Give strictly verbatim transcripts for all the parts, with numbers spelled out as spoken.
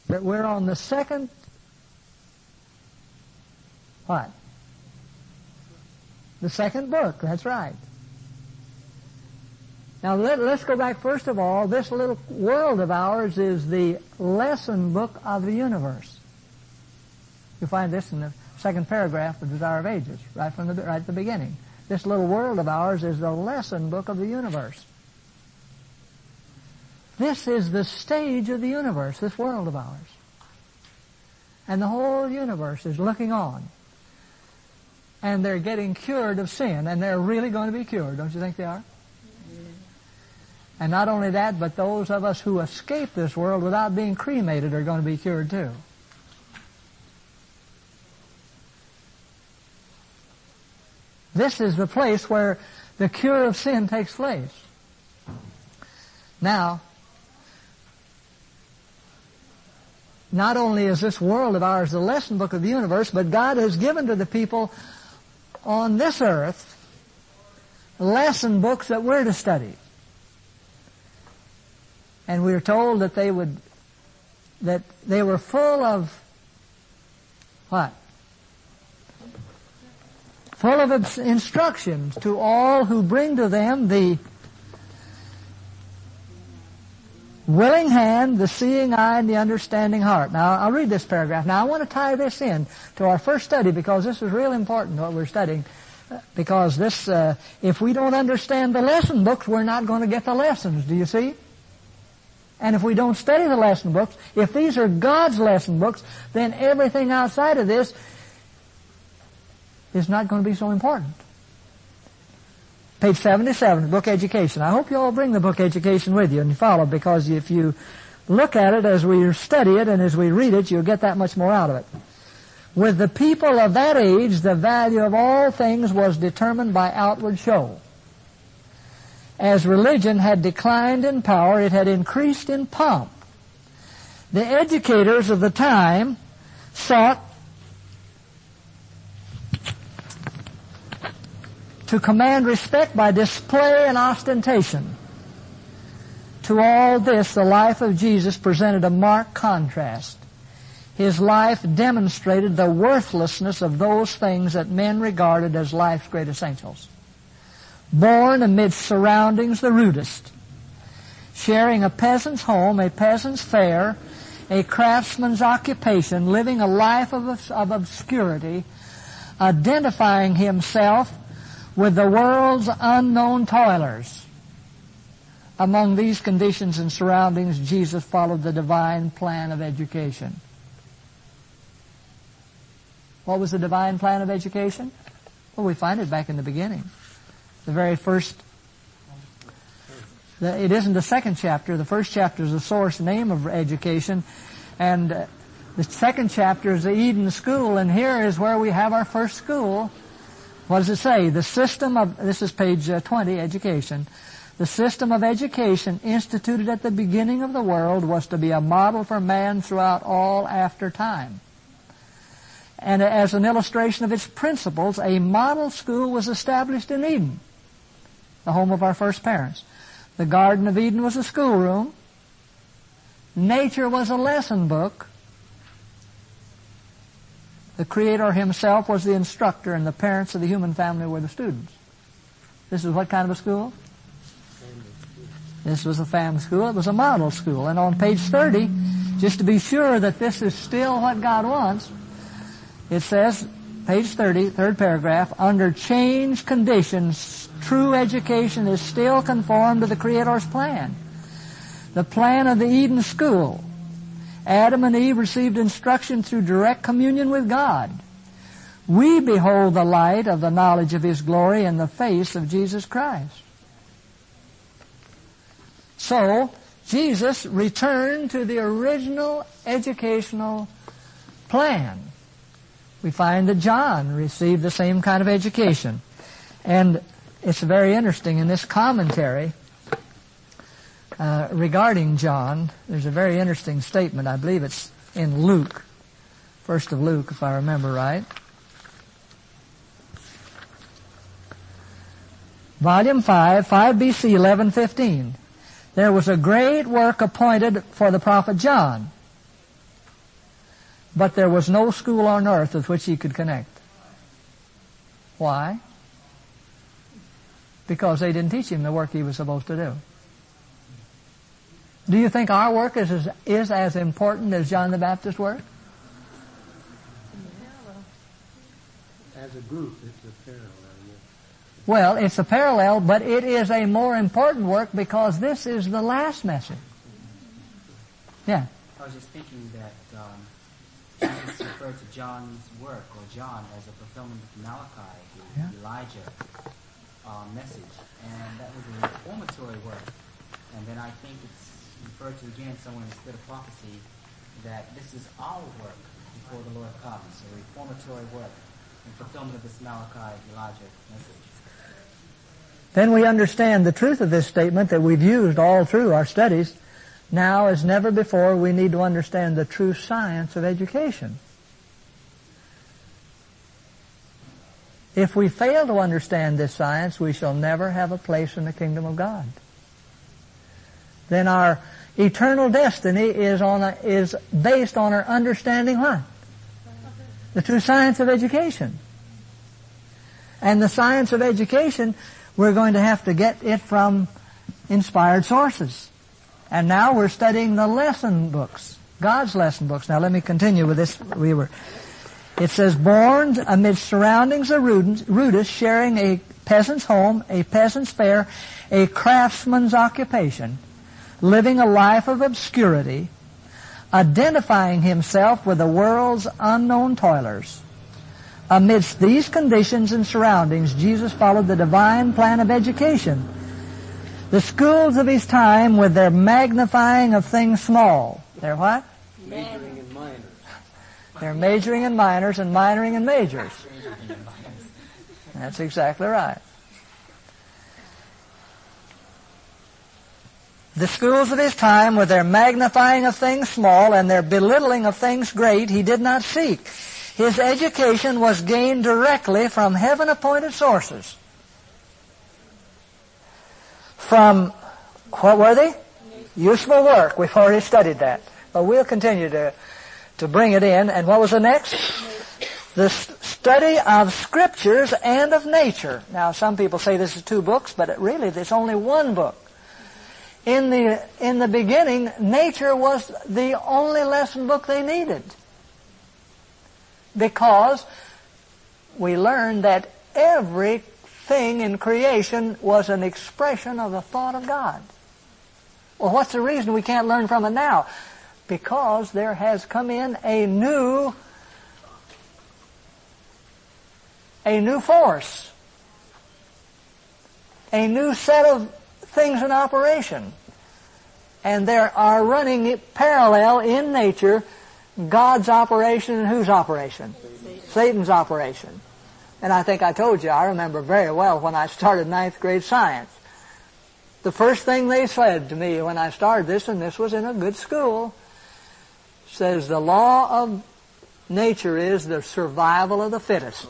that we're on the second, what? The second book, that's right. Now let, let's go back first of all. This little world of ours is the lesson book of the universe. You'll find this in the second paragraph of Desire of Ages, right from the, right at the beginning. This little world of ours is the lesson book of the universe. This is the stage of the universe, this world of ours. And the whole universe is looking on. And they're getting cured of sin, and they're really going to be cured. Don't you think they are? And not only that, but those of us who escape this world without being cremated are going to be cured too. This is the place where the cure of sin takes place. Now, not only is this world of ours the lesson book of the universe, but God has given to the people on this earth lesson books that we're to study. And we are told that they would, that they were full of what? Full of instructions to all who bring to them the willing hand, the seeing eye, and the understanding heart. Now, I'll read this paragraph. Now, I want to tie this in to our first study because this is real important, what we're studying. Because this, uh, if we don't understand the lesson books, we're not going to get the lessons. Do you see? And if we don't study the lesson books, if these are God's lesson books, then everything outside of this is not going to be so important. Page seventy-seven, Book Education. I hope you all bring the Book Education with you and follow, because if you look at it as we study it and as we read it, you'll get that much more out of it. With the people of that age, the value of all things was determined by outward show. As religion had declined in power, it had increased in pomp. The educators of the time sought to command respect by display and ostentation. To all this, the life of Jesus presented a marked contrast. His life demonstrated the worthlessness of those things that men regarded as life's great essentials. Born amidst surroundings the rudest, sharing a peasant's home, a peasant's fare, a craftsman's occupation, living a life of, of obscurity, identifying himself with the world's unknown toilers. Among these conditions and surroundings, Jesus followed the divine plan of education. What was the divine plan of education? Well, we find it back in the beginning. The very first, the, it isn't the second chapter. The first chapter is the source name of education. And uh, the second chapter is the Eden School. And here is where we have our first school. What does it say? The system of, this is page uh, twenty, Education. The system of education instituted at the beginning of the world was to be a model for man throughout all after time. And as an illustration of its principles, a model school was established in Eden, the home of our first parents. The Garden of Eden was a schoolroom. Nature was a lesson book. The Creator Himself was the instructor, and the parents of the human family were the students. This is what kind of a school? This was a family school. It was a model school. And on page thirty, just to be sure that this is still what God wants, it says, page thirty, third paragraph, under changed conditions, true education is still conformed to the Creator's plan. The plan of the Eden School. Adam and Eve received instruction through direct communion with God. We behold the light of the knowledge of His glory in the face of Jesus Christ. So, Jesus returned to the original educational plan. We find that John received the same kind of education. And it's very interesting in this commentary uh, regarding John, there's a very interesting statement. I believe it's in Luke, first of Luke, if I remember right. Volume five, five B C, eleven fifteen. There was a great work appointed for the prophet John. But there was no school on earth with which he could connect. Why? Because they didn't teach him the work he was supposed to do. Do you think our work is as, is as important as John the Baptist's work? As a group, it's a parallel. Yes. Well, it's a parallel, but it is a more important work because this is the last message. Yeah. I was just thinking that um, Jesus referred to John's work, or John, as a fulfillment of Malachi, the Yeah. Elijah uh, message. And that was a reformatory work. And then I think it's referred to again somewhere in the Spirit of Prophecy that this is our work before the Lord comes, a reformatory work in fulfillment of this Malachi, Elijah message. Then we understand the truth of this statement that we've used all through our studies. Now, as never before, we need to understand the true science of education. If we fail to understand this science, we shall never have a place in the kingdom of God. Then our eternal destiny is on a, is based on our understanding what? The true science of education. And the science of education, we're going to have to get it from inspired sources. And now we're studying the lesson books, God's lesson books. Now let me continue with this. We were. It says, born amidst surroundings of rudest, sharing a peasant's home, a peasant's fare, a craftsman's occupation, living a life of obscurity, identifying himself with the world's unknown toilers. Amidst these conditions and surroundings, Jesus followed the divine plan of education. The schools of his time, with their magnifying of things small. They're what? Majoring in minors. They're majoring in minors and minoring in majors. That's exactly right. The schools of his time, with their magnifying of things small and their belittling of things great, he did not seek. His education was gained directly from heaven-appointed sources. From, what were they? Useful work. We've already studied that. But we'll continue to, to bring it in. And what was the next? The study of scriptures and of nature. Now, some people say this is two books, but it really, it's only one book. In the, in the beginning, nature was the only lesson book they needed. Because we learned that everything in creation was an expression of the thought of God. Well, what's the reason we can't learn from it now? Because there has come in a new, a new force, a new set of things in operation. And there are running parallel in nature God's operation and whose operation? Satan. Satan's operation. And I think I told you, I remember very well when I started ninth grade science. The first thing they said to me when I started this, and this was in a good school, says the law of nature is the survival of the fittest.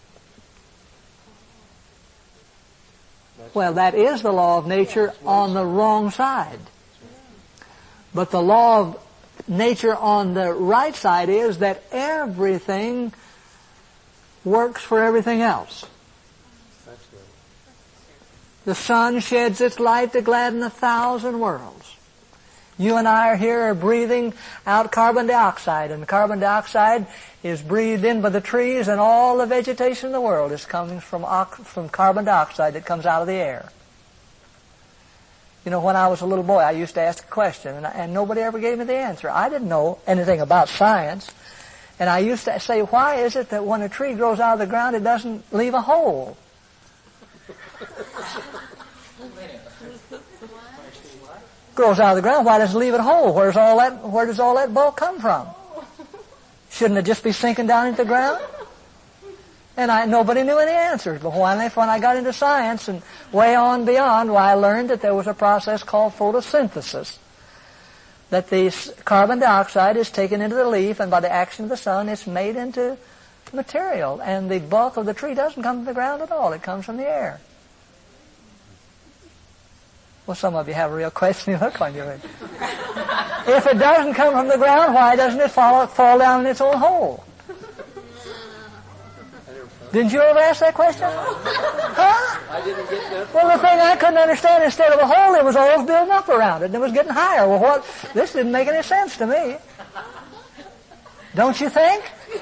Well, that is the law of nature on the wrong side. But the law of nature on the right side is that everything works for everything else. That's good. The sun sheds its light to gladden a thousand worlds. You and I are here are breathing out carbon dioxide, and carbon dioxide is breathed in by the trees, and all the vegetation in the world is coming from from carbon dioxide that comes out of the air. You know, when I was a little boy, I used to ask a question, and, I, and nobody ever gave me the answer. I didn't know anything about science, and I used to say, why is it that when a tree grows out of the ground, it doesn't leave a hole? Grows out of the ground, why does it leave it whole? Where's all that, where does all that bulk come from? Shouldn't it just be sinking down into the ground? And I, nobody knew any answers. But when I, when I got into science and way on beyond, well, I learned that there was a process called photosynthesis. That the carbon dioxide is taken into the leaf, and by the action of the sun, it's made into material. And the bulk of the tree doesn't come from the ground at all. It comes from the air. Well, some of you have a real question. You look on your head. If it doesn't come from the ground, why doesn't it fall, fall down in its own hole? Didn't you ever ask that question? Huh? I didn't get that. Well, the thing I couldn't understand, instead of a hole, it was always building up around it, and it was getting higher. Well, what? This didn't make any sense to me. Don't you think?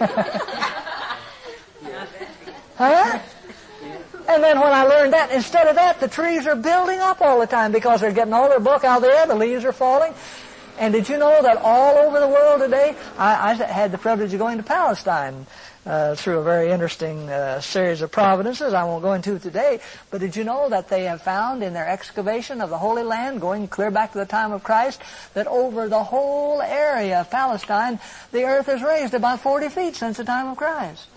Huh? And then when I learned that, instead of that, the trees are building up all the time because they're getting all their bulk out of the air, the leaves are falling. And did you know that all over the world today, I, I had the privilege of going to Palestine uh, through a very interesting uh, series of providences I won't go into today, but did you know that they have found in their excavation of the Holy Land, going clear back to the time of Christ, that over the whole area of Palestine, the earth has raised about forty feet since the time of Christ.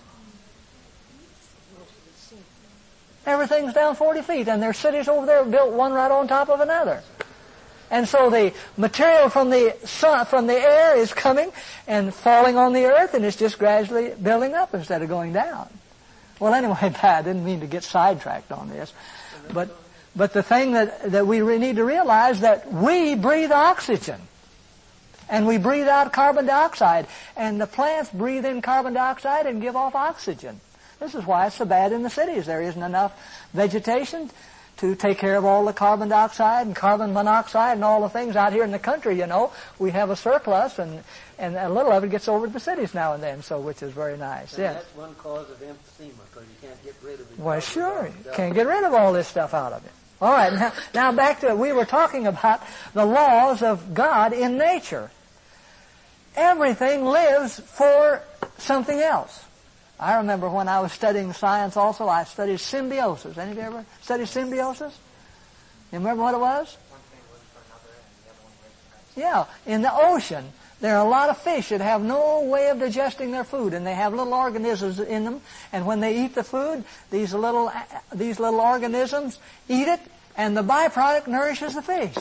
Everything's down forty feet, and there's cities over there built one right on top of another. And so the material from the sun, from the air is coming and falling on the earth, and it's just gradually building up instead of going down. Well, anyway, I didn't mean to get sidetracked on this, but but the thing that that we need to realize that we breathe oxygen, and we breathe out carbon dioxide, and the plants breathe in carbon dioxide and give off oxygen. This is why it's so bad in the cities. There isn't enough vegetation to take care of all the carbon dioxide and carbon monoxide and all the things out here in the country, you know. We have a surplus, and, and a little of it gets over to the cities now and then, so which is very nice. And yes. That's one cause of emphysema, because you can't get rid of it. Well, sure. You can't get rid of all this stuff out of it. All right, now, now back to it. We were talking about the laws of God in nature. Everything lives for something else. I remember when I was studying science also, I studied symbiosis. Any of you ever studied symbiosis? You remember what it was? One thing lives for another, and the other one lives for another. Yeah, in the ocean, there are a lot of fish that have no way of digesting their food, and they have little organisms in them, and when they eat the food, these little, these little organisms eat it, and the byproduct nourishes the fish.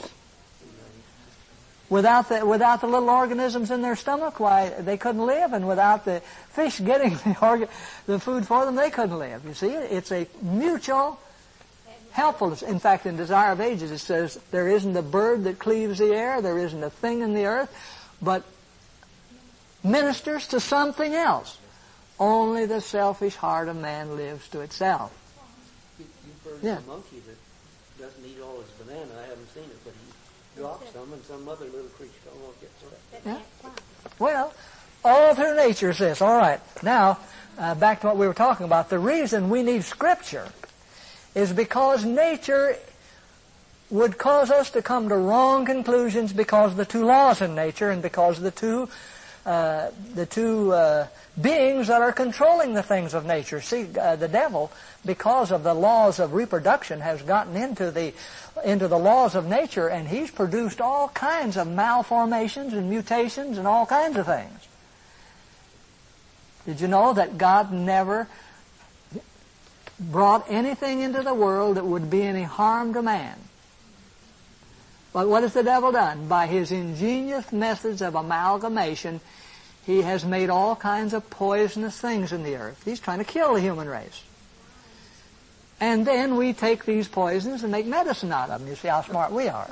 Without the, without the little organisms in their stomach, why, they couldn't live, and without the fish getting the, organ, the food for them, they couldn't live. You see, it's a mutual helpfulness. In fact, in Desire of Ages, it says, there isn't a bird that cleaves the air, there isn't a thing in the earth, but ministers to something else. Only the selfish heart of man lives to itself. You, you've heard Yeah. of a monkey that doesn't eat all his banana. I haven't seen it, but he drops some, and some other little creature almost gets it. Yeah. Well, all through nature is this. All right. Now, uh, back to what we were talking about. The reason we need Scripture is because nature would cause us to come to wrong conclusions because of the two laws in nature and because of the two uh, the two uh, beings that are controlling the things of nature. See, uh, the devil, because of the laws of reproduction, has gotten into the into the laws of nature, and he's produced all kinds of malformations and mutations and all kinds of things. Did you know that God never brought anything into the world that would be any harm to man? But what has the devil done? By his ingenious methods of amalgamation, he has made all kinds of poisonous things in the earth. He's trying to kill the human race. And then we take these poisons and make medicine out of them. You see how smart we are.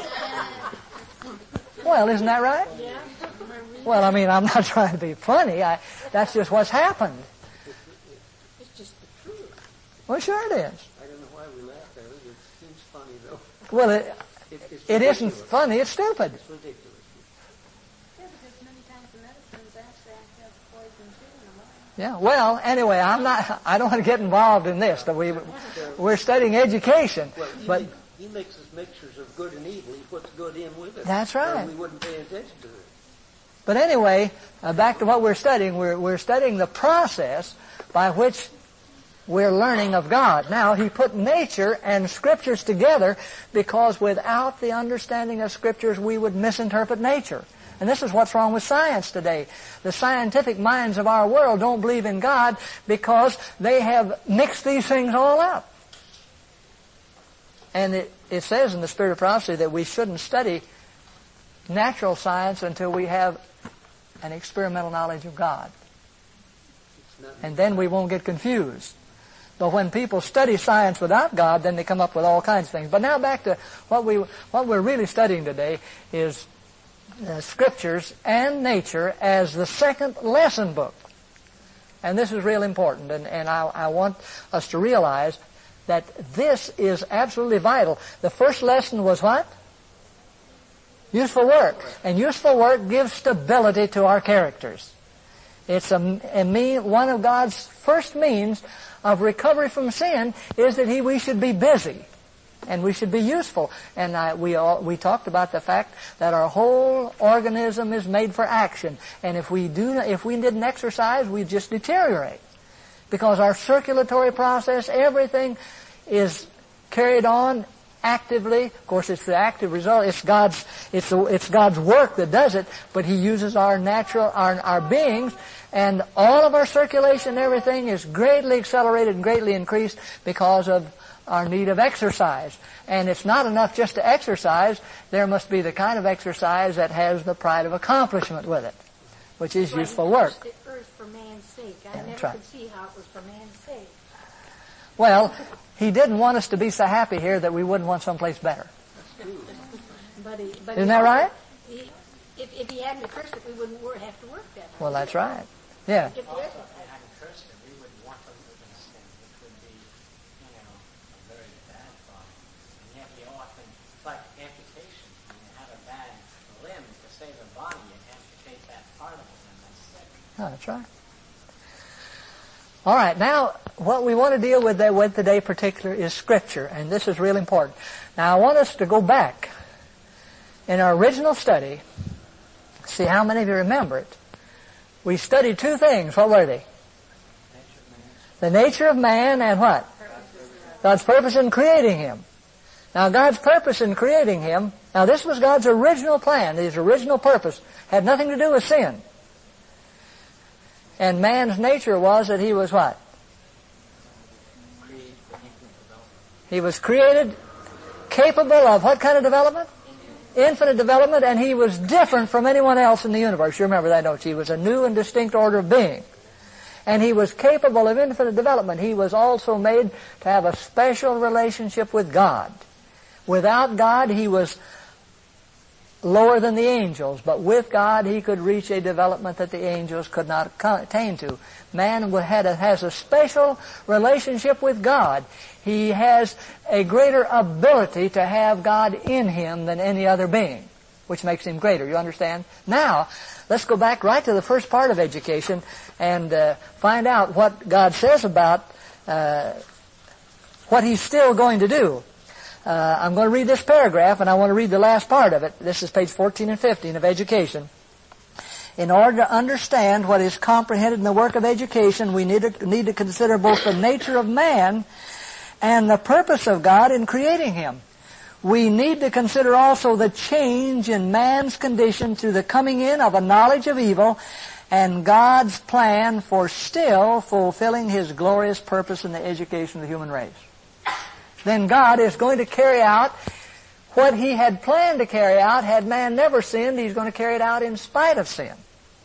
Well, isn't that right? Well, I mean, I'm not trying to be funny. I, that's just what's happened. It's just the truth. Well, sure it is. I don't know why we laugh at it. It seems funny, though. Well, it, It, it's it isn't ridiculous. funny. It's stupid. It's ridiculous. Yeah, because many times the medicines actually have poison too in them. Yeah. Well, anyway, I'm not. I don't want to get involved in this. That we we're studying education, Well, he, but mi- he mixes mixtures of good and evil. He puts good in with it. That's right. And we wouldn't pay attention to it. but anyway, uh, back to what we're studying. We're we're studying the process by which we're learning of God. Now, he put nature and Scriptures together because without the understanding of Scriptures, we would misinterpret nature. And this is what's wrong with science today. The scientific minds of our world don't believe in God because they have mixed these things all up. And it, it says in the Spirit of Prophecy that we shouldn't study natural science until we have an experimental knowledge of God. It's not And then we won't get confused. But when people study science without God, then they come up with all kinds of things. But now back to what we what we're really studying today is uh, Scriptures and nature as the second lesson book. And this is real important, and, and I, I want us to realize that this is absolutely vital. The first lesson was what? Useful work. And useful work gives stability to our characters. It's a, a mean, one of God's first means of recovery from sin is that he, we should be busy. And we should be useful. And I, we all, we talked about the fact that our whole organism is made for action. And if we do, if we didn't exercise, we'd just deteriorate. Because our circulatory process, everything is carried on actively. Of course, it's the active result. It's God's, it's, the, it's God's work that does it. But he uses our natural, our, our beings. And all of our circulation and everything is greatly accelerated and greatly increased because of our need of exercise. And it's not enough just to exercise. There must be the kind of exercise that has the pride of accomplishment with it, which is well, useful work. The earth for man's sake. I That's never right. could see how it was for man's sake. Well, he didn't want us to be so happy here that we wouldn't want someplace better. But he, but Isn't he, that right? He, if, if he hadn't cursed it, we wouldn't work, have to work that hard. Well, that's right. Yeah. Get the Also, exercise. if they hadn't cursed him, we would want to live in sin, which would be, you know, a very bad thought. And yet we often, it's like amputation. When you have a bad limb, to save a body, you amputate that part of it, and that's sick. Oh, that's right. All right, now what we want to deal with, with today particular is Scripture, and this is real important. Now I want us to go back in our original study, see how many of you remember it. We studied two things. What were they? The nature of man and what? God's purpose in creating him. Now God's purpose in creating him, now this was God's original plan, his original purpose, had nothing to do with sin. And man's nature was that he was what? He was created capable of what kind of development? Infinite development, and he was different from anyone else in the universe. You remember that, don't you? He was a new and distinct order of being. And he was capable of infinite development. He was also made to have a special relationship with God. Without God, he was lower than the angels, but with God he could reach a development that the angels could not attain to. Man had a, has a special relationship with God. He has a greater ability to have God in him than any other being, which makes him greater. You understand? Now, let's go back right to the first part of education and uh, find out what God says about uh, what he's still going to do. Uh, I'm going to read this paragraph, and I want to read the last part of it. This is page fourteen and fifteen of Education. In order to understand what is comprehended in the work of education, we need to, need to consider both the nature of man and the purpose of God in creating him. We need to consider also the change in man's condition through the coming in of a knowledge of evil and God's plan for still fulfilling his glorious purpose in the education of the human race. Then God is going to carry out what he had planned to carry out. Had man never sinned, he's going to carry it out in spite of sin.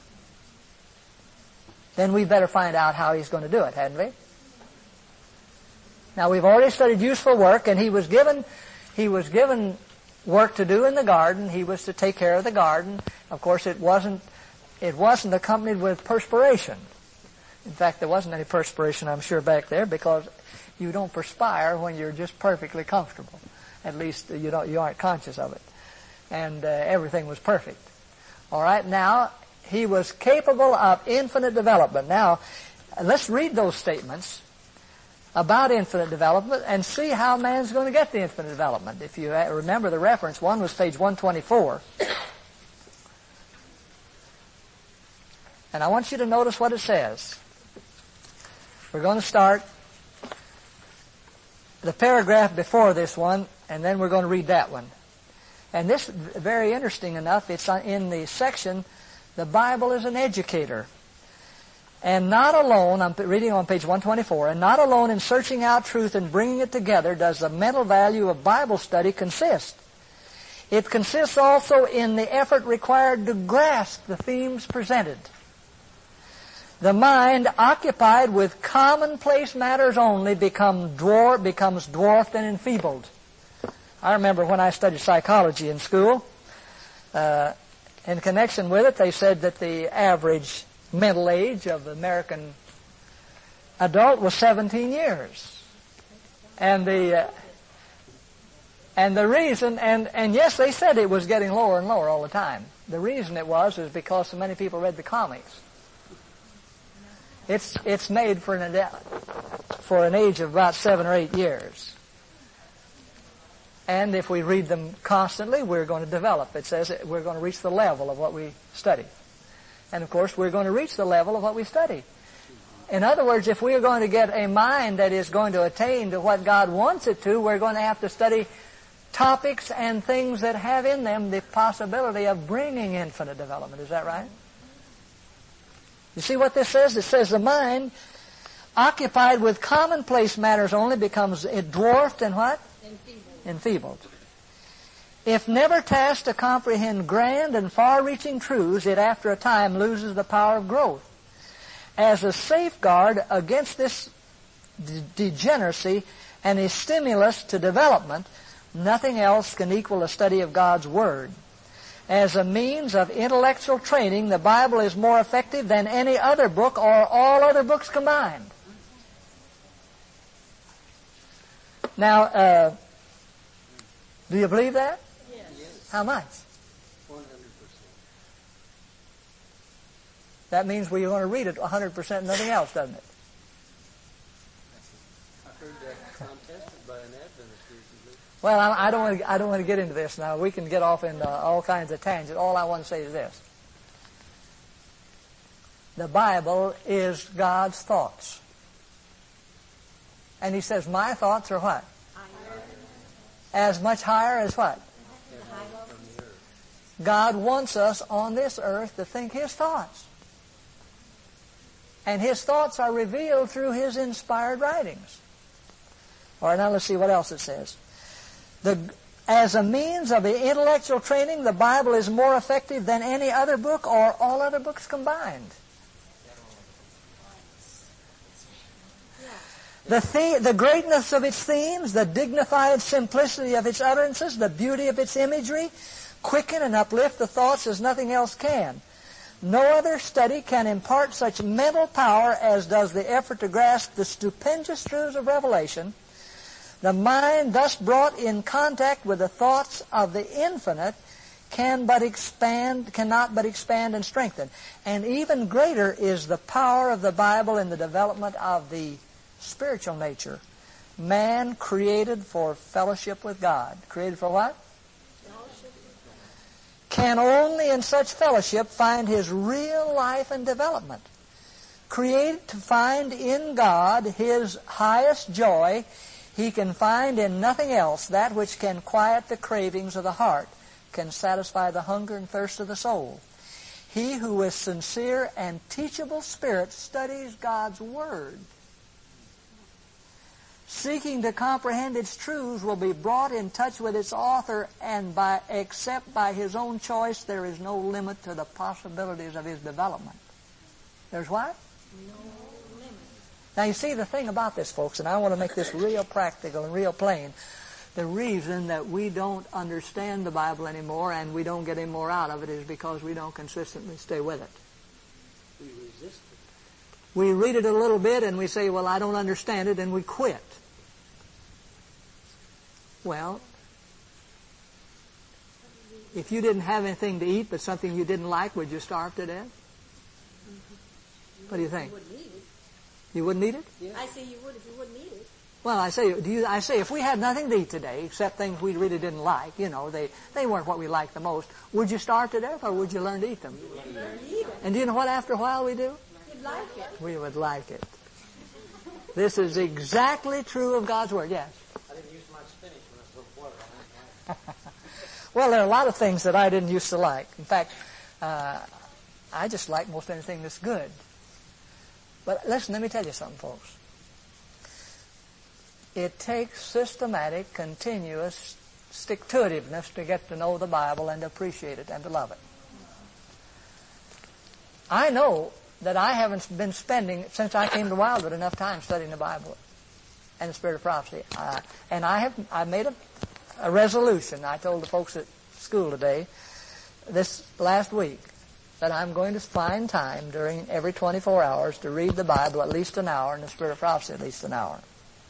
Then we better find out how he's going to do it, hadn't we? Now, we've already studied useful work, and he was given, he was given work to do in the garden. He was to take care of the garden. Of course, it wasn't, it wasn't accompanied with perspiration. In fact, there wasn't any perspiration, I'm sure, back there, because you don't perspire when you're just perfectly comfortable. At least you don't, you aren't conscious of it. And uh, everything was perfect. All right, now, he was capable of infinite development. Now, let's read those statements about infinite development and see how man's going to get the infinite development. If you remember the reference, one was page one twenty-four. And I want you to notice what it says. We're going to start the paragraph before this one, and then we're going to read that one. And this, very interesting enough, it's in the section, The Bible is an Educator. And not alone, I'm reading on page one twenty-four, and not alone in searching out truth and bringing it together does the mental value of Bible study consist. It consists also in the effort required to grasp the themes presented. The mind, occupied with commonplace matters only, become dwar- becomes dwarfed and enfeebled. I remember when I studied psychology in school, uh, in connection with it, they said that the average mental age of the American adult was seventeen years. And the uh, and the reason, and, and yes, they said it was getting lower and lower all the time. The reason it was is because so many people read the comics. It's it's made for an for an age of about seven or eight years. And if we read them constantly, we're going to develop. It says we're going to reach the level of what we study. And of course, we're going to reach the level of what we study. In other words, if we are going to get a mind that is going to attain to what God wants it to, we're going to have to study topics and things that have in them the possibility of bringing infinite development. Is that right? You see what this says? It says the mind occupied with commonplace matters only becomes dwarfed and what? Enfeebled. Enfeebled. If never tasked to comprehend grand and far-reaching truths, it after a time loses the power of growth. As a safeguard against this de- degeneracy and a stimulus to development, nothing else can equal a study of God's Word. As a means of intellectual training, the Bible is more effective than any other book or all other books combined. Now, uh, do you believe that? Yes. How much? one hundred percent. That means we're going to read it one hundred percent and nothing else, doesn't it? I heard that contested by an Adventist recently. Well, I, I don't want to, I don't want to get into this now. We can get off into all kinds of tangents. All I want to say is this. The Bible is God's thoughts. And He says, my thoughts are what? Higher. As much higher as what? The high level. From the earth. God wants us on this earth to think His thoughts. And His thoughts are revealed through His inspired writings. All right, now let's see what else it says. The, as a means of the intellectual training, the Bible is more effective than any other book or all other books combined. The, the, the greatness of its themes, the dignified simplicity of its utterances, the beauty of its imagery, quicken and uplift the thoughts as nothing else can. No other study can impart such mental power as does the effort to grasp the stupendous truths of Revelation. The mind thus brought in contact with the thoughts of the infinite can but expand, cannot but expand and strengthen. And even greater is the power of the Bible in the development of the spiritual nature. Man created for fellowship with God. Created for what? Can only in such fellowship find his real life and development. Created to find in God his highest joy, he can find in nothing else that which can quiet the cravings of the heart, can satisfy the hunger and thirst of the soul. He who with sincere and teachable spirit studies God's Word, seeking to comprehend its truths, will be brought in touch with its author, and by except by his own choice, there is no limit to the possibilities of his development. There's what? No limit. Now you see the thing about this, folks, and I want to make this real practical and real plain. The reason that we don't understand the Bible anymore and we don't get any more out of it is because we don't consistently stay with it. We resist it. We read it a little bit and we say, well, I don't understand it, and we quit. Well, if you didn't have anything to eat but something you didn't like, would you starve to death? What do you think? You wouldn't eat it. You wouldn't eat it? Yeah. I say you would if you wouldn't eat it. Well, I say, do you, I say, if we had nothing to eat today except things we really didn't like, you know, they, they weren't what we liked the most, would you starve to death or would you learn to eat them? You'd learn to eat it. And do you know what after a while we do? You'd like it. We would like it. This is exactly true of God's Word, yes. I didn't use my spinach when I was water. Well, there are a lot of things that I didn't used to like. In fact, uh, I just like most anything that's good. But listen, let me tell you something, folks. It takes systematic, continuous stick-to-itiveness to get to know the Bible and to appreciate it and to love it. I know that I haven't been spending, since I came to Wildwood, enough time studying the Bible and the Spirit of Prophecy. Uh, and I have I made a, a resolution. I told the folks at school today, this last week that I'm going to find time during every twenty-four hours to read the Bible at least an hour and the Spirit of Prophecy at least an hour.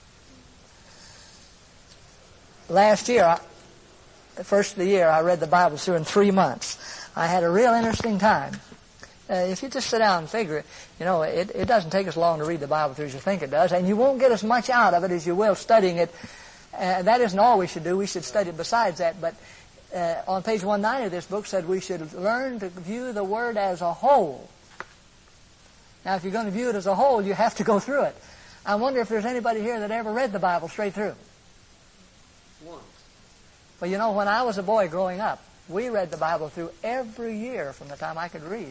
Last year, I, the first of the year, I read the Bible through in three months. I had a real interesting time. Uh, if you just sit down and figure it, you know, it, it doesn't take as long to read the Bible through as you think it does, and you won't get as much out of it as you will studying it. Uh, that isn't all we should do. We should study it besides that, but Uh, on page one ninety of this book said we should learn to view the Word as a whole. Now, if you're going to view it as a whole, you have to go through it. I wonder if there's anybody here that ever read the Bible straight through. Once. Well, you know, when I was a boy growing up, we read the Bible through every year from the time I could read.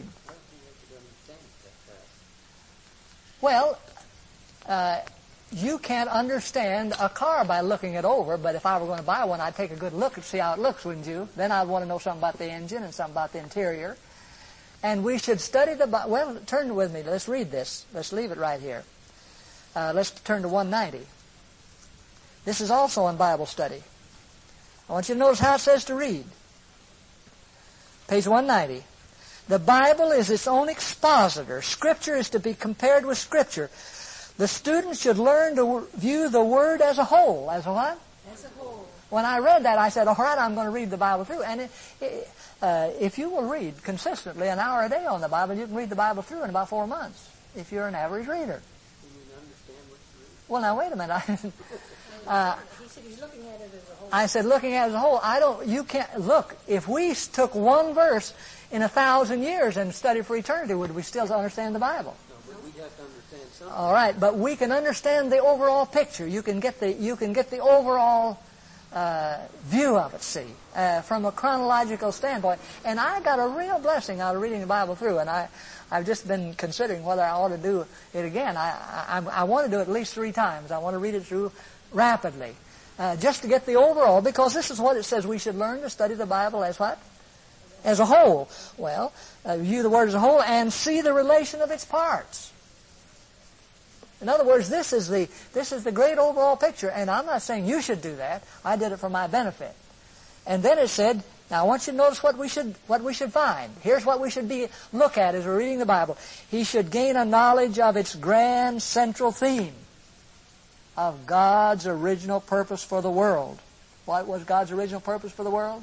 Well, uh, you can't understand a car by looking it over, but if I were going to buy one, I'd take a good look and see how it looks, wouldn't you? Then I'd want to know something about the engine and something about the interior. And we should study the Bible. Well, turn with me. Let's read this. Let's leave it right here. Uh, let's turn to one ninety. This is also on Bible study. I want you to notice how it says to read. Page one ninety. The Bible is its own expositor. Scripture is to be compared with Scripture. The student should learn to view the Word as a whole. As a what? As a whole. When I read that, I said, all right, I'm going to read the Bible through. And it, it, uh, if you will read consistently an hour a day on the Bible, you can read the Bible through in about four months, if you're an average reader. You mean understand what you read? Well, now, wait a minute. uh, He said he's looking at it as a whole. I said, looking at it as a whole, I don't, you can't, look, if we took one verse in a thousand years and studied for eternity, would we still understand the Bible? No, but we'd have to understand something. All right, but we can understand the overall picture. You can get the you can get the overall uh, view of it. See, uh, from a chronological standpoint. And I got a real blessing out of reading the Bible through. And I I've just been considering whether I ought to do it again. I I, I want to do it at least three times. I want to read it through rapidly, uh, just to get the overall. Because this is what it says: we should learn to study the Bible as what? As a whole. Well, uh, view the Word as a whole and see the relation of its parts. In other words, this is the this is the great overall picture, and I'm not saying you should do that. I did it for my benefit. And then it said, now I want you to notice what we should what we should find. Here's what we should be look at as we're reading the Bible. He should gain a knowledge of its grand central theme of God's original purpose for the world. What was God's original purpose for the world?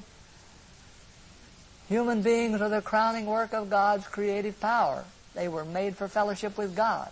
Human beings are the crowning work of God's creative power. They were made for fellowship with God.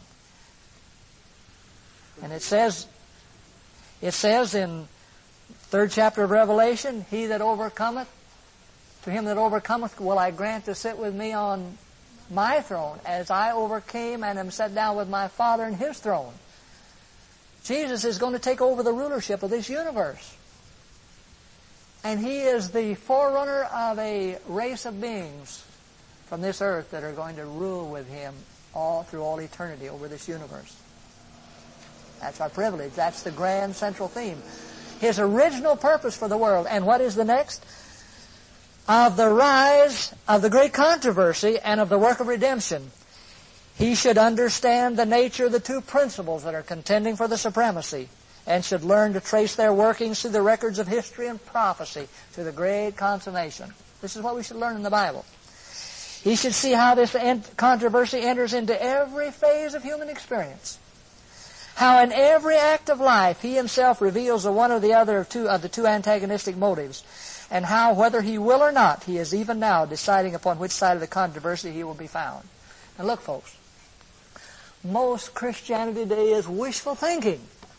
And it says, it says in third chapter of Revelation, he that overcometh, to him that overcometh will I grant to sit with me on my throne, as I overcame and am set down with my Father in his throne. Jesus is going to take over the rulership of this universe. And he is the forerunner of a race of beings from this earth that are going to rule with him all through all eternity over this universe. That's our privilege. That's the grand central theme. His original purpose for the world. And what is the next? Of the rise of the great controversy and of the work of redemption. He should understand the nature of the two principles that are contending for the supremacy, and should learn to trace their workings through the records of history and prophecy to the great consummation. This is what we should learn in the Bible. He should see how this controversy enters into every phase of human experience. How in every act of life he himself reveals the one or the other of, two, of the two antagonistic motives. And how, whether he will or not, he is even now deciding upon which side of the controversy he will be found. Now look, folks. Most Christianity today is wishful thinking.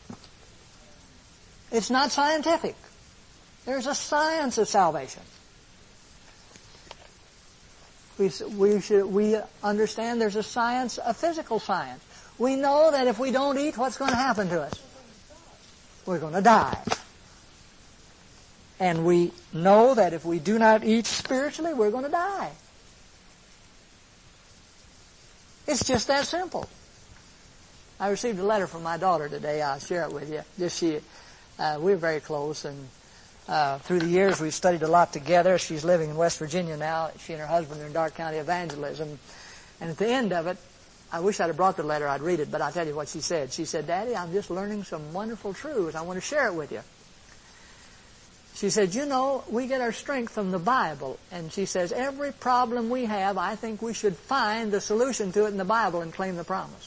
It's not scientific. There's a science of salvation. We, we, should, we understand there's a science, a physical science. We know that if we don't eat, what's going to happen to us? We're going to die. And we know that if we do not eat spiritually, we're going to die. It's just that simple. I received a letter from my daughter today. I'll share it with you. Just she, uh, we're very close, and uh, through the years we've studied a lot together. She's living in West Virginia now. She and her husband are in Dark County Evangelism. And at the end of it, I wish I'd have brought the letter. I'd read it, but I'll tell you what she said. She said, "Daddy, I'm just learning some wonderful truths. I want to share it with you." She said, you know, we get our strength from the Bible. And she says, every problem we have, I think we should find the solution to it in the Bible and claim the promise.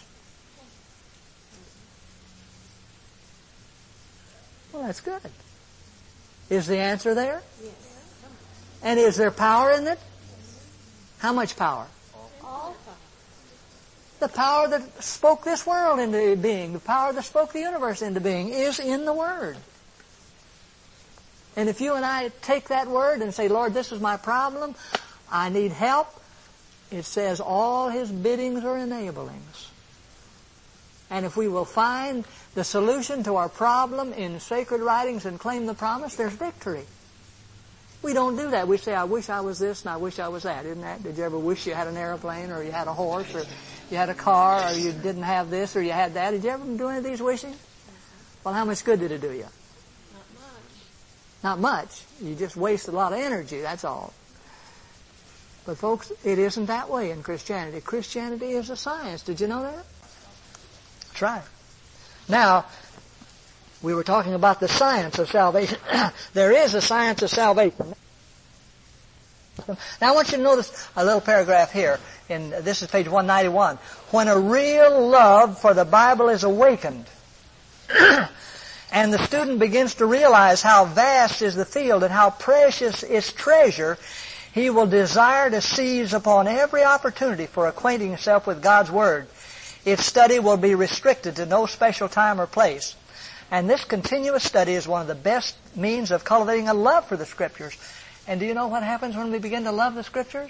Well, that's good. Is the answer there? Yes. And is there power in it? How much power? All power. The power that spoke this world into being, the power that spoke the universe into being, is in the Word. And if you and I take that Word and say, Lord, this is my problem, I need help, it says all His biddings are enablings. And if we will find the solution to our problem in sacred writings and claim the promise, there's victory. We don't do that. We say, I wish I was this and I wish I was that. Isn't that? Did you ever wish you had an airplane or you had a horse or you had a car or you didn't have this or you had that? Did you ever do any of these wishing? Well, how much good did it do you? Not much. Not much. You just wasted a lot of energy, that's all. But folks, it isn't that way in Christianity. Christianity is a science. Did you know that? That's right. Now, we were talking about the science of salvation. There is a science of salvation. Now I want you to notice a little paragraph here. In, this is page one ninety-one. When a real love for the Bible is awakened, and the student begins to realize how vast is the field and how precious its treasure, he will desire to seize upon every opportunity for acquainting himself with God's Word. Its study will be restricted to no special time or place. And this continuous study is one of the best means of cultivating a love for the Scriptures. And do you know what happens when we begin to love the Scriptures?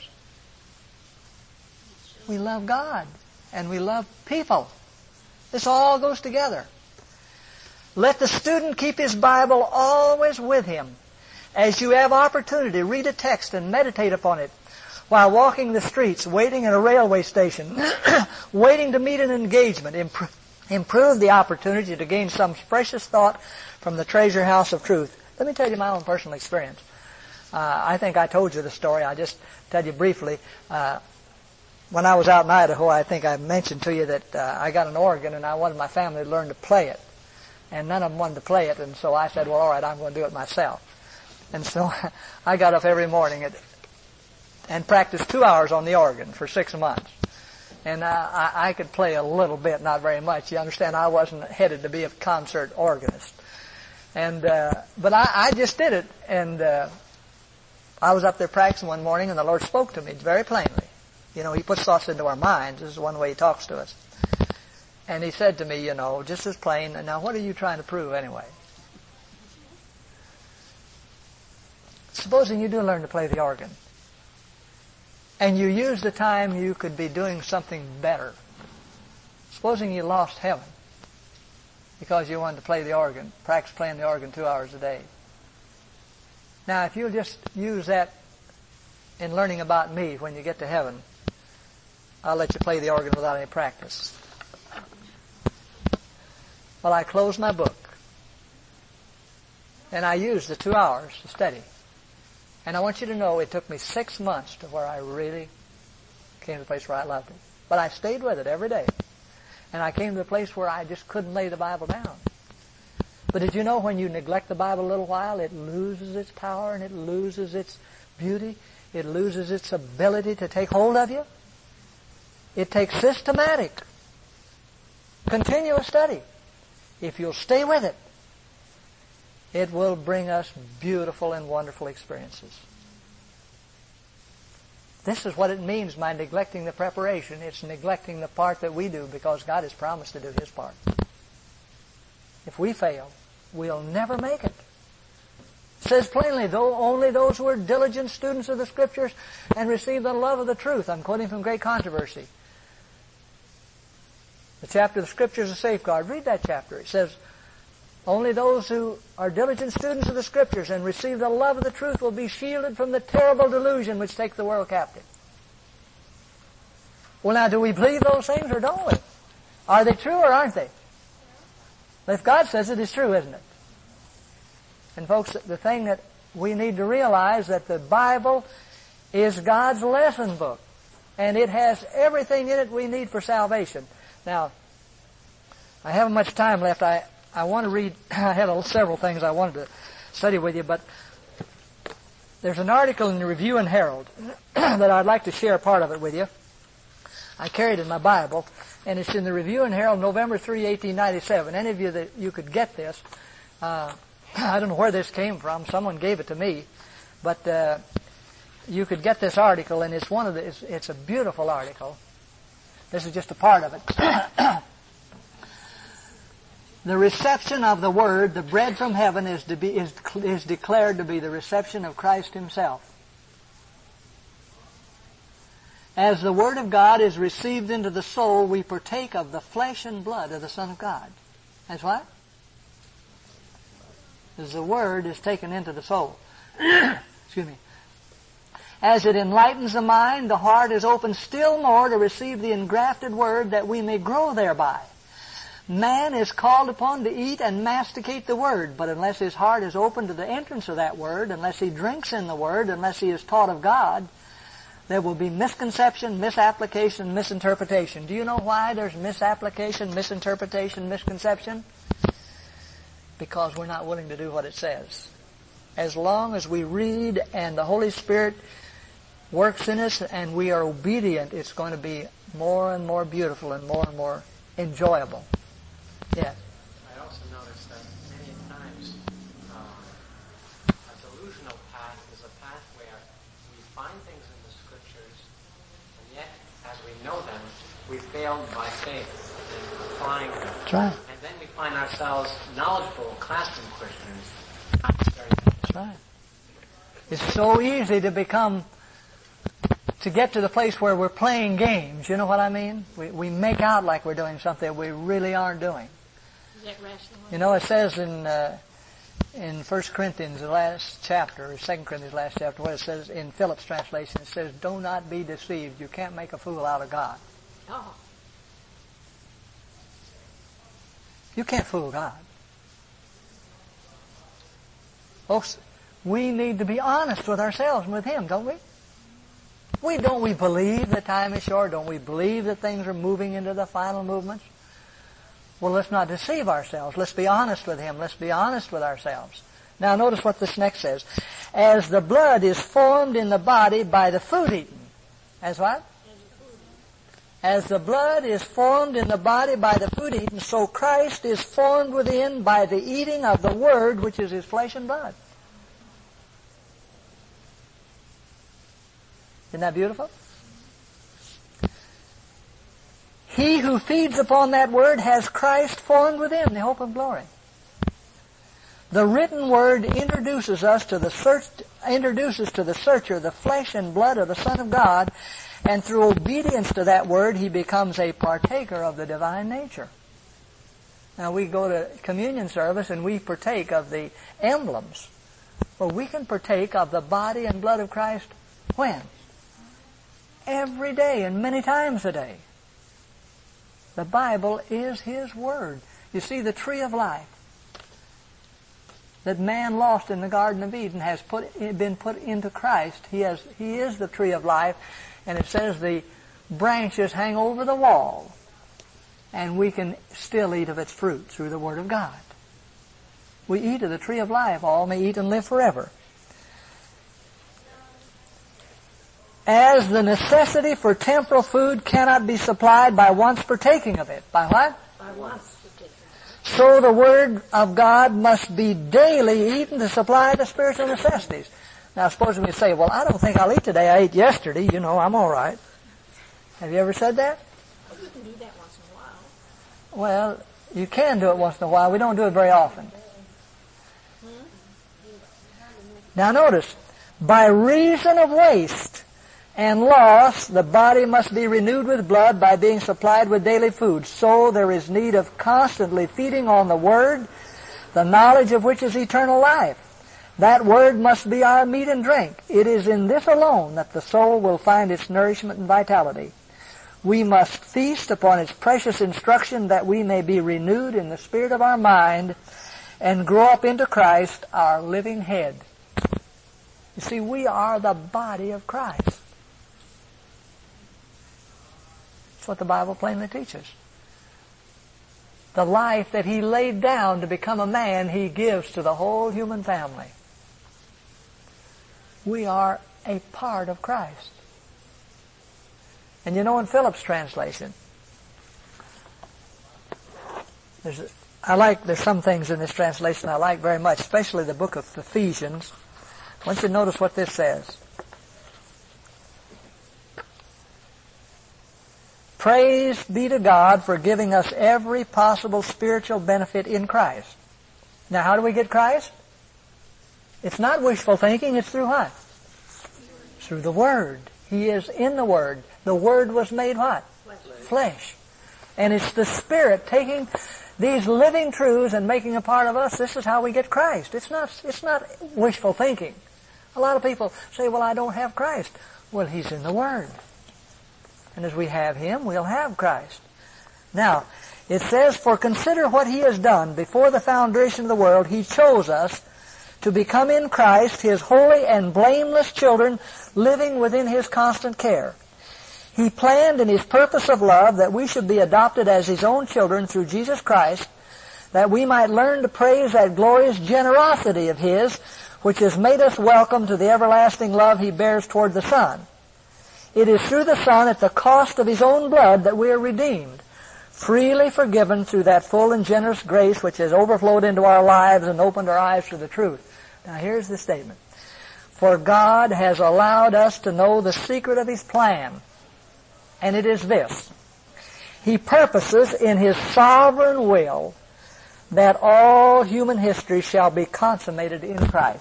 We love God. And we love people. This all goes together. Let the student keep his Bible always with him. As you have opportunity, read a text and meditate upon it. While walking the streets, waiting at a railway station, waiting to meet an engagement, improve. Improve the opportunity to gain some precious thought from the treasure house of truth. Let me tell you my own personal experience. Uh, I think I told you the story. I'll just tell you briefly. Uh, when I was out in Idaho, I think I mentioned to you that uh, I got an organ and I wanted my family to learn to play it. And none of them wanted to play it, and so I said, well, all right, I'm going to do it myself. And so I got up every morning at, and practiced two hours on the organ for six months. And uh, I, I could play a little bit, not very much. You understand, I wasn't headed to be a concert organist. And uh, but I, I just did it. And uh, I was up there practicing one morning, and the Lord spoke to me very plainly. You know, He puts thoughts into our minds. This is one way He talks to us. And He said to me, you know, just as plain, now what are you trying to prove anyway? Supposing you do learn to play the organ. And you use the time you could be doing something better. Supposing you lost heaven because you wanted to play the organ, practice playing the organ two hours a day. Now, if you'll just use that in learning about me when you get to heaven, I'll let you play the organ without any practice. Well, I closed my book, and I used the two hours to study. And I want you to know it took me six months to where I really came to the place where I loved it. But I stayed with it every day. And I came to a place where I just couldn't lay the Bible down. But did you know when you neglect the Bible a little while, it loses its power and it loses its beauty. It loses its ability to take hold of you. It takes systematic, continuous study. If you'll stay with it, it will bring us beautiful and wonderful experiences. This is what it means by neglecting the preparation. It's neglecting the part that we do because God has promised to do His part. If we fail, we'll never make it. It says plainly, though only those who are diligent students of the Scriptures and receive the love of the truth. I'm quoting from Great Controversy. The chapter, The Scriptures, a Safeguard. Read that chapter. It says, only those who are diligent students of the Scriptures and receive the love of the truth will be shielded from the terrible delusion which takes the world captive. Well, now, do we believe those things or don't we? Are they true or aren't they? If God says it, it's true, isn't it? And folks, the thing that we need to realize that the Bible is God's lesson book. And it has everything in it we need for salvation. Now, I haven't much time left. I I want to read, I had several things I wanted to study with you, but There's an article in the Review and Herald that I'd like to share part of it with you. I carried it in my Bible, and it's in the Review and Herald, November third, eighteen ninety-seven. Any of you that you could get this, uh, I don't know where this came from. Someone gave it to me, but uh, you could get this article, and it's one of the. It's, it's a beautiful article. This is just a part of it. The reception of the Word, the bread from heaven, is to be is is declared to be the reception of Christ Himself. As the Word of God is received into the soul, we partake of the flesh and blood of the Son of God. That's what? As the Word is taken into the soul. Excuse me. As it enlightens the mind, the heart is opened still more to receive the engrafted Word that we may grow thereby. Man is called upon to eat and masticate the Word, but unless his heart is open to the entrance of that Word, unless he drinks in the Word, unless he is taught of God, there will be misconception, misapplication, misinterpretation. Do you know why there's misapplication, misinterpretation, misconception? Because we're not willing to do what it says. As long as we read and the Holy Spirit works in us and we are obedient, it's going to be more and more beautiful and more and more enjoyable. Yes. I also noticed that many times uh, a delusional path is a path where we find things in the Scriptures, and yet, as we know them, we failed by faith in applying them. That's right. And then we find ourselves knowledgeable, classroom Christians. That's right. It's so easy to become, to get to the place where we're playing games. You know what I mean? We we make out like we're doing something we really aren't doing. Is that rational? You know, it says in uh, in First Corinthians, the last chapter, or Second Corinthians, last chapter, what it says in Phillips' translation, it says, "Do not be deceived. You can't make a fool out of God." Oh. You can't fool God. Folks, we need to be honest with ourselves and with Him, don't we? We don't we believe that time is short? Don't we believe that things are moving into the final movements? Well, let's not deceive ourselves. Let's be honest with Him. Let's be honest with ourselves. Now, notice what this next says. As the blood is formed in the body by the food eaten. As what? As the blood is formed in the body by the food eaten, so Christ is formed within by the eating of the Word, which is His flesh and blood. Isn't that beautiful? He who feeds upon that Word has Christ formed within, the hope of glory. The written Word introduces us to the search, introduces to the searcher the flesh and blood of the Son of God, and through obedience to that Word, he becomes a partaker of the divine nature. Now, we go to communion service and we partake of the emblems. Well, we can partake of the body and blood of Christ when? Every day and many times a day. The Bible is His Word. You see, the tree of life that man lost in the Garden of Eden has put, been put into Christ. He has, He is the tree of life, and it says the branches hang over the wall, and we can still eat of its fruit through the Word of God. We eat of the tree of life. All may eat and live forever. As the necessity for temporal food cannot be supplied by once partaking of it. By what? By once partaking. So the Word of God must be daily eaten to supply the spiritual necessities. Now, suppose we say, well, I don't think I'll eat today. I ate yesterday. You know, I'm all right. Have you ever said that? Well, you can do that once in a while. Well, you can do it once in a while. We don't do it very often. Now, notice, by reason of waste and loss, the body must be renewed with blood by being supplied with daily food. So there is need of constantly feeding on the Word, the knowledge of which is eternal life. That Word must be our meat and drink. It is in this alone that the soul will find its nourishment and vitality. We must feast upon its precious instruction that we may be renewed in the spirit of our mind and grow up into Christ, our living head. You see, we are the body of Christ. That's what the Bible plainly teaches. The life that He laid down to become a man, He gives to the whole human family. We are a part of Christ. And you know, in Phillips' translation, there's a, I like, there's some things in this translation I like very much, especially the book of Ephesians. I want you to notice what this says. Praise be to God for giving us every possible spiritual benefit in Christ. Now, how do we get Christ? It's not wishful thinking, it's through what? Through the Word. He is in the Word. The Word was made what? Flesh. Flesh. And it's the Spirit taking these living truths and making a part of us. This is how we get Christ. It's not, it's not wishful thinking. A lot of people say, well, I don't have Christ. Well, He's in the Word. And as we have Him, we'll have Christ. Now, it says, for consider what He has done. Before the foundation of the world, He chose us to become in Christ His holy and blameless children, living within His constant care. He planned in His purpose of love that we should be adopted as His own children through Jesus Christ, that we might learn to praise that glorious generosity of His, which has made us welcome to the everlasting love He bears toward the Son. It is through the Son, at the cost of His own blood, that we are redeemed, freely forgiven through that full and generous grace which has overflowed into our lives and opened our eyes to the truth. Now here's the statement. For God has allowed us to know the secret of His plan, and it is this. He purposes in His sovereign will that all human history shall be consummated in Christ.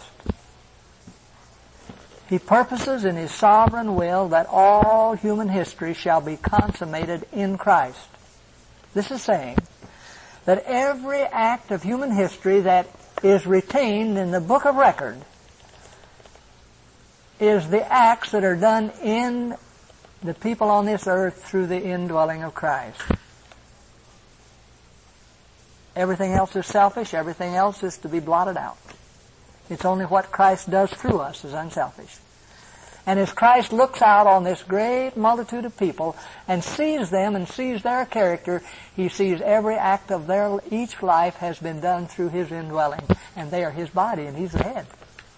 He purposes in His sovereign will that all human history shall be consummated in Christ. This is saying that every act of human history that is retained in the book of record is the acts that are done in the people on this earth through the indwelling of Christ. Everything else is selfish. Everything else is to be blotted out. It's only what Christ does through us is unselfish. And as Christ looks out on this great multitude of people and sees them and sees their character, He sees every act of their, each life has been done through His indwelling. And they are His body and He's the head.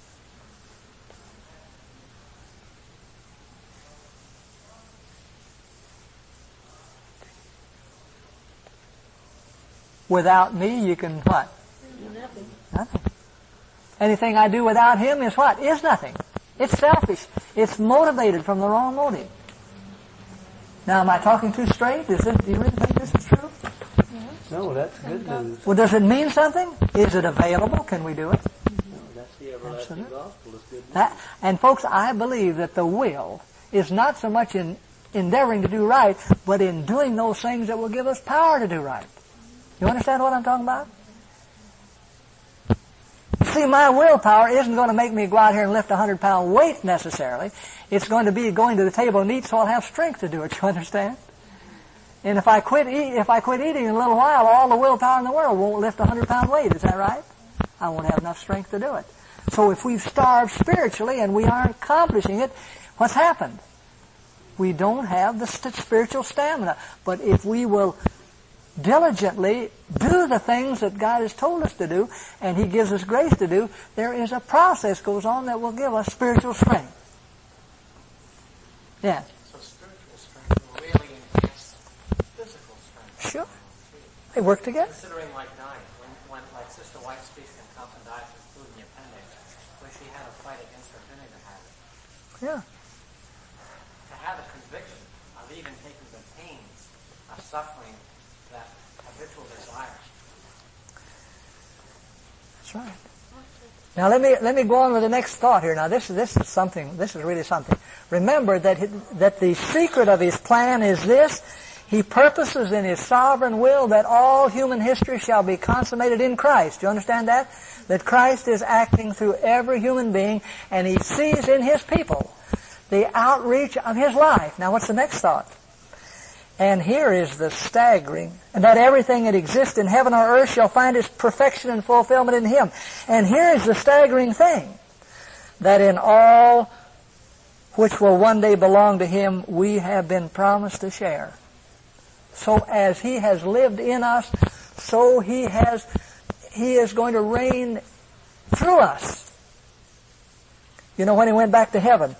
Without me, you can what? Nothing. Nothing. Anything I do without Him is what? Is nothing. It's selfish. It's motivated from the wrong motive. Now, am I talking too straight? Is this, do you really think this is true? No, that's good news. Well, does it mean something? Is it available? Can we do it? No, that's the everlasting Absolutely. gospel. It's good news. That, and folks, I believe that the will is not so much in endeavoring to do right, but in doing those things that will give us power to do right. You understand what I'm talking about? See, my willpower isn't going to make me go out here and lift a hundred pound weight necessarily. It's going to be going to the table and eat so I'll have strength to do it. You understand? And if I quit eat, if I quit eating in a little while, all the willpower in the world won't lift a hundred pound weight. Is that right? I won't have enough strength to do it. So if we've starved spiritually and we aren't accomplishing it, what's happened? We don't have the st- spiritual stamina. But if we will diligently do the things that God has told us to do, and He gives us grace to do, there is a process goes on that will give us spiritual strength. Yeah. So spiritual strength will really enhance physical strength. Sure. They work together. Considering like diet, when, when like Sister White speaks in Compton Diet with food in the appendix, when she had a fight against her vinegar habit. Yeah. To have a conviction of even taking the pains of suffering that habitual desire. That's right. Now let me let me go on with the next thought here. Now this this is something. This is really something. Remember that that the secret of His plan is this: He purposes in His sovereign will that all human history shall be consummated in Christ. Do you understand that? That Christ is acting through every human being, and He sees in His people the outreach of His life. Now what's the next thought? And here is the staggering, and that everything that exists in heaven or earth shall find its perfection and fulfillment in Him. And here is the staggering thing, that in all which will one day belong to Him, we have been promised to share. So as He has lived in us, so He has, He is going to reign through us. You know, when he went back to heaven,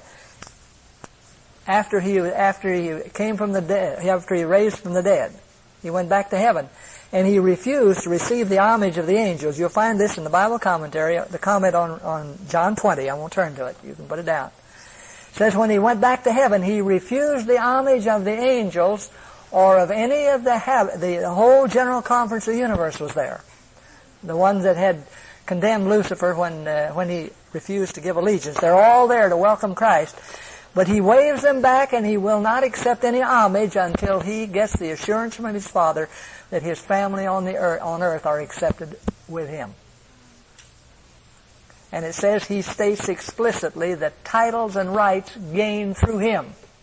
after he after he came from the dead, after he raised from the dead, he went back to heaven, and he refused to receive the homage of the angels. You'll find this in the Bible commentary, the comment on, on John twenty. I won't turn to it. You can put it down. It says when he went back to heaven, he refused the homage of the angels or of any of the hab- the whole general conference of the universe was there. The ones that had condemned Lucifer when uh, when he refused to give allegiance. They're all there to welcome Christ. But he waves them back, and he will not accept any homage until he gets the assurance from his Father that his family on the earth, on earth are accepted with him. And it says he states explicitly that titles and rights gained through him.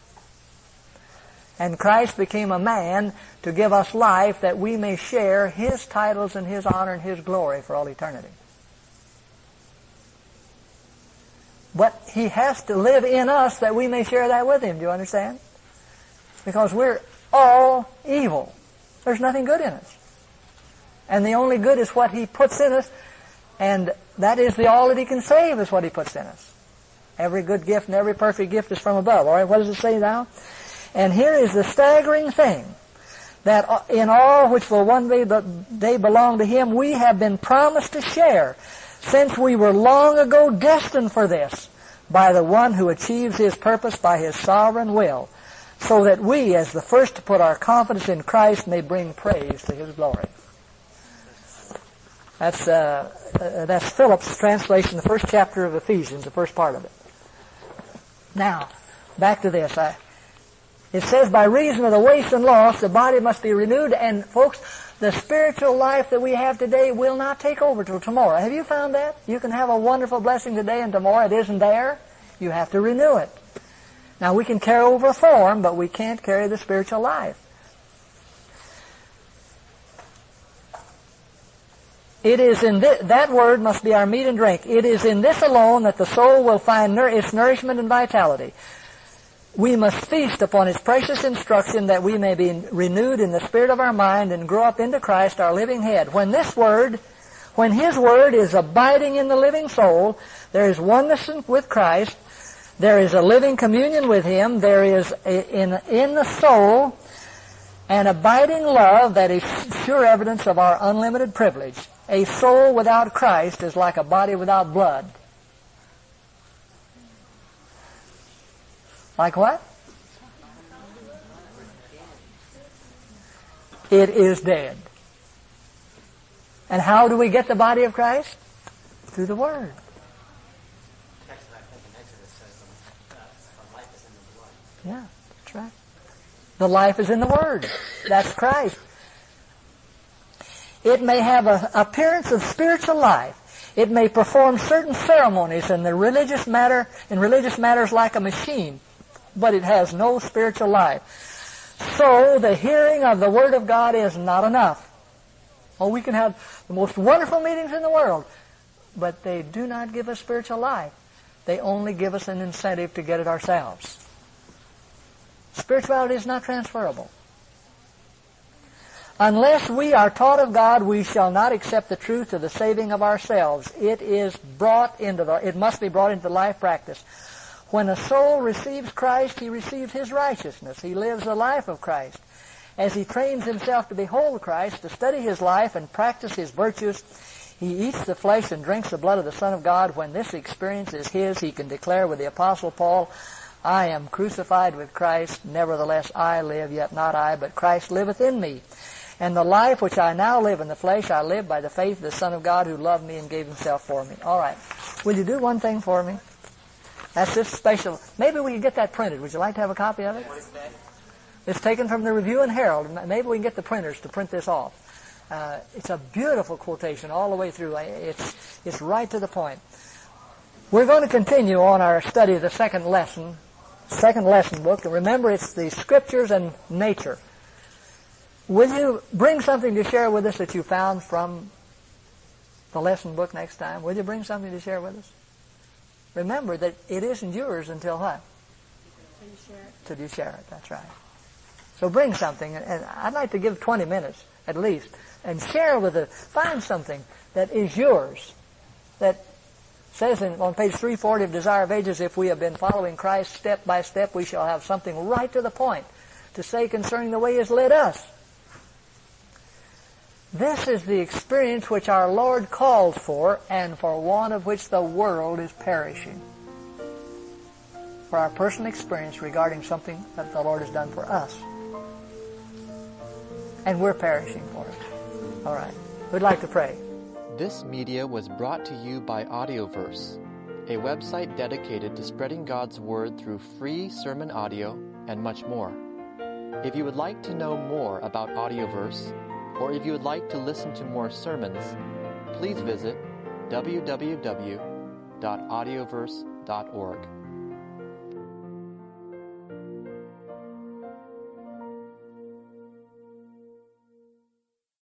And Christ became a man to give us life that we may share his titles and his honor and his glory for all eternity. But he has to live in us that we may share that with him. Do you understand? Because we're all evil. There's nothing good in us. And the only good is what he puts in us, and that is the all that he can save is what he puts in us. Every good gift and every perfect gift is from above. All right, what does it say now? And here is the staggering thing, that in all which will one day belong to him, we have been promised to share, since we were long ago destined for this, by the one who achieves his purpose by his sovereign will, so that we, as the first to put our confidence in Christ, may bring praise to his glory. That's uh, uh, that's Phillips' translation, the first chapter of Ephesians, the first part of it. Now, back to this. I, it says, by reason of the waste and loss, the body must be renewed, and folks, the spiritual life that we have today will not take over till tomorrow. Have you found that? You can have a wonderful blessing today and tomorrow it isn't there. You have to renew it. Now we can carry over a form, but we can't carry the spiritual life. It is in this, that word must be our meat and drink. It is in this alone that the soul will find nur- its nourishment and vitality. We must feast upon His precious instruction that we may be renewed in the spirit of our mind and grow up into Christ, our living head. When this word, when His word is abiding in the living soul, there is oneness with Christ, there is a living communion with Him, there is a, in, in the soul an abiding love that is sure evidence of our unlimited privilege. A soul without Christ is like a body without blood. Like what? It is dead. And how do we get the body of Christ? Through the Word. Yeah, that's right. The life is in the Word. That's Christ. It may have an appearance of spiritual life. It may perform certain ceremonies in the religious matter, in religious matters like a machine, but it has no spiritual life. So the hearing of the Word of God is not enough. Oh, we can have the most wonderful meetings in the world, but they do not give us spiritual life. They only give us an incentive to get it ourselves. Spirituality is not transferable. Unless we are taught of God, we shall not accept the truth of the saving of ourselves. It is brought into the, it must be brought into life practice. When a soul receives Christ, he receives His righteousness. He lives the life of Christ. As he trains himself to behold Christ, to study His life and practice His virtues, he eats the flesh and drinks the blood of the Son of God. When this experience is his, he can declare with the Apostle Paul, I am crucified with Christ, nevertheless I live, yet not I, but Christ liveth in me. And the life which I now live in the flesh, I live by the faith of the Son of God who loved me and gave Himself for me. All right. Will you do one thing for me? That's this special. Maybe we can get that printed. Would you like to have a copy of it? It's taken from the Review and Herald. Maybe we can get the printers to print this off. Uh, it's a beautiful quotation all the way through. It's, it's right to the point. We're going to continue on our study of the second lesson, second lesson book. And remember, it's the Scriptures and nature. Will you bring something to share with us that you found from the lesson book next time? Will you bring something to share with us? Remember that it isn't yours until what? Till you share it. Till you share it, that's right. So bring something, and I'd like to give twenty minutes at least, and share with it. Find something that is yours, that says in, on page three forty of Desire of Ages, if we have been following Christ step by step, we shall have something right to the point to say concerning the way He has led us. This is the experience which our Lord calls for, and for want of which the world is perishing. For our personal experience regarding something that the Lord has done for us. And we're perishing for it. All right. We'd like to pray. This media was brought to you by Audioverse, a website dedicated to spreading God's Word through free sermon audio and much more. If you would like to know more about Audioverse, or if you would like to listen to more sermons, please visit w w w dot audioverse dot org.